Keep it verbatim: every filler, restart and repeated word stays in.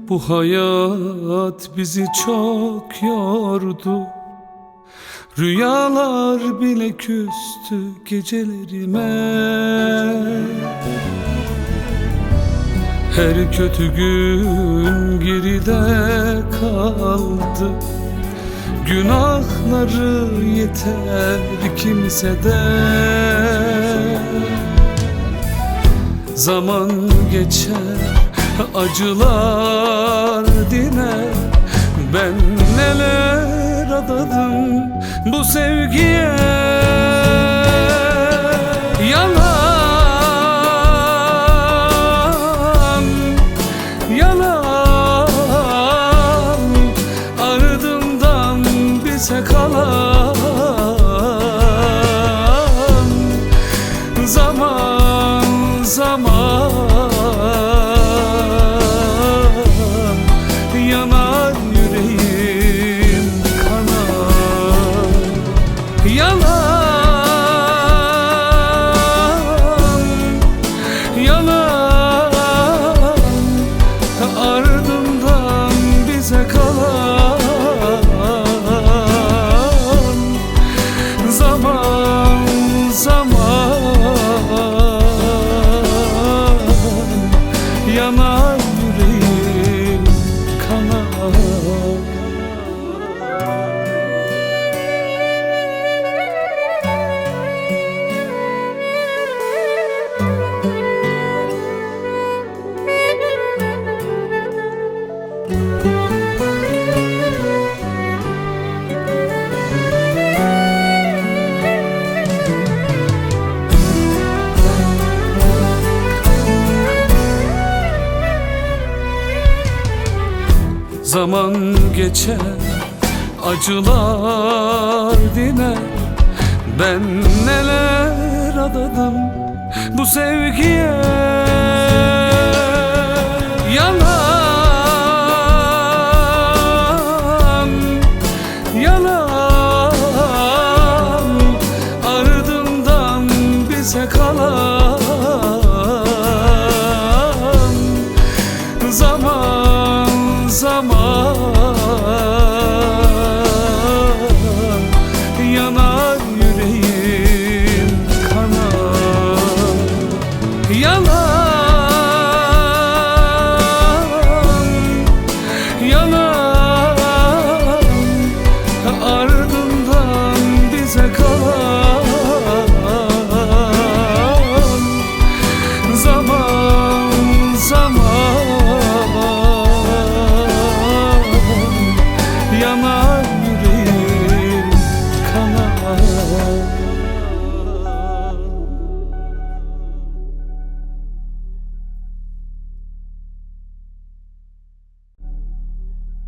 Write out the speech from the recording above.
Bu hayat bizi çok yordu. Rüyalar bile küstü gecelerime. Her kötü gün geride kaldı. Günahları yeter kimse de. Zaman geçer, acılar diner. Ben neler adadım bu sevgiye. Yalan, yalan, ardımdan bize kalan zaman, zaman yanar yüreğim kanar. Yalan, yalan, ardından bize kalan zaman, zaman yanar yüreğim kanar. Zaman geçer, acılar diner. Ben neler adadım bu sevgiye. Yalan, yalan, ardından bize kalan zaman, zaman